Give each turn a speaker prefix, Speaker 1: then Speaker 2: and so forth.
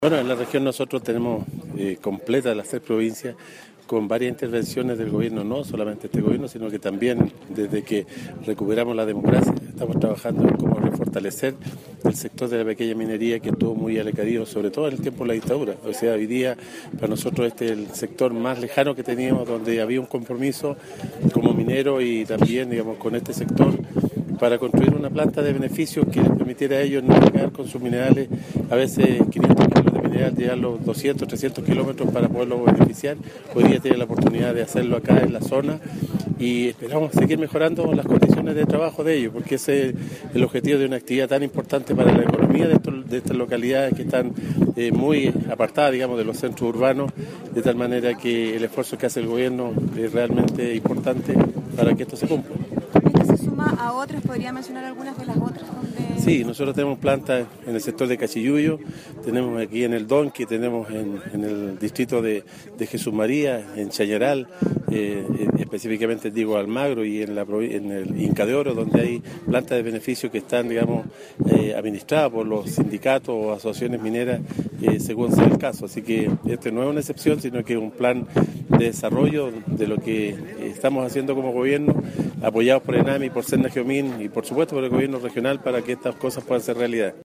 Speaker 1: Bueno, en la región nosotros tenemos completa las 3 provincias con varias intervenciones del gobierno, no solamente este gobierno, sino que también desde que recuperamos la democracia estamos trabajando en cómo refortalecer el sector de la pequeña minería que estuvo muy alecaído, sobre todo en el tiempo de la dictadura. O sea, hoy día para nosotros este es el sector más lejano que teníamos, donde había un compromiso como minero y también, digamos, con este sector para construir una planta de beneficios que les permitiera a ellos no llegar con sus minerales, a veces 500 kilos de mineral, llegar los 200, 300 kilómetros para poderlo beneficiar. Hoy día tiene la oportunidad de hacerlo acá en la zona y esperamos seguir mejorando las condiciones de trabajo de ellos, porque ese es el objetivo de una actividad tan importante para la economía de estas localidades que están muy apartadas, digamos, de los centros urbanos, de tal manera que el esfuerzo que hace el gobierno es realmente importante para que esto se cumpla.
Speaker 2: ¿Se suma a otras? ¿Podría mencionar algunas de las otras donde...?
Speaker 1: Sí, nosotros tenemos plantas en el sector de Cachiyuyo, tenemos aquí en el Donqui, tenemos en el distrito de Jesús María, en Chañaral, específicamente digo Almagro y en el Inca de Oro, donde hay plantas de beneficio que están, digamos, administradas por los sindicatos o asociaciones mineras, según sea el caso. Así que este no es una excepción, sino que es un plan de desarrollo de lo que estamos haciendo como gobierno, apoyados por ENAMI, por Serna Geomín y por supuesto por el gobierno regional para que estas cosas puedan ser realidad.